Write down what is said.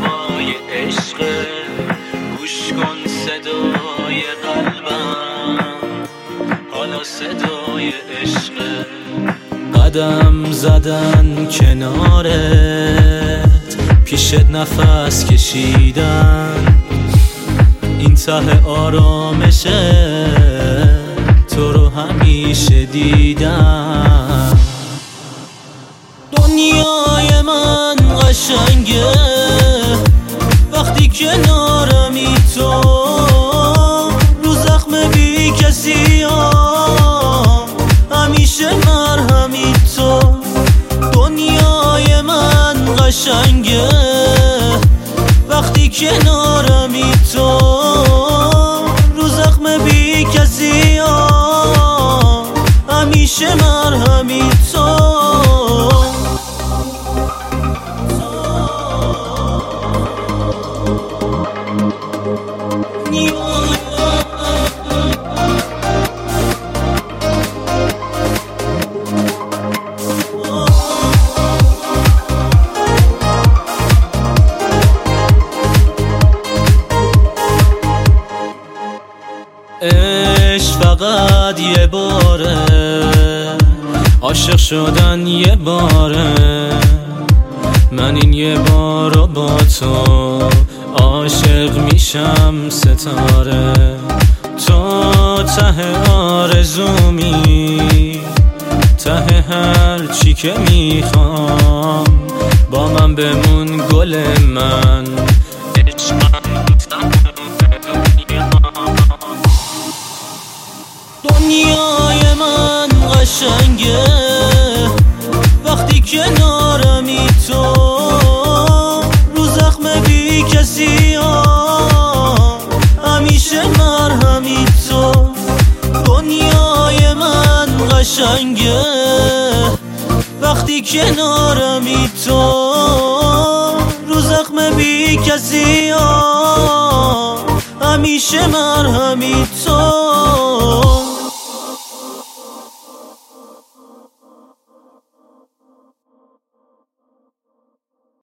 هوای عشق، گوش کن صدای قلبم، حالا صدای عشق. قدم زدن کنارت، پیشت نفس کشیدن، این ته آرامشه تو رو همیشه دیدم. دنیای من قشنگه وقتی کنارمی تو، رو زخم بی کسی ها همیشه مرهمی تو. دنیای من قشنگه وقتی کنارمی تو، رو زخم بی کسی ها همیشه مرهمی تو. عشق فقط یه باره، عاشق شدن یه باره. من این یه بارو با تو عاشق میشم ستاره. تو ته آرزومی، ته هر چی که میخوام، با من بمون گل من. دنیای من قشنگه وقتی کنارمی تو، رو زخم بی کسی ها همیشه مرهمی تو. دنیای من قشنگه وقتی کنارمی تو، رو زخم بی کسی ها همیشه مرهمی تو.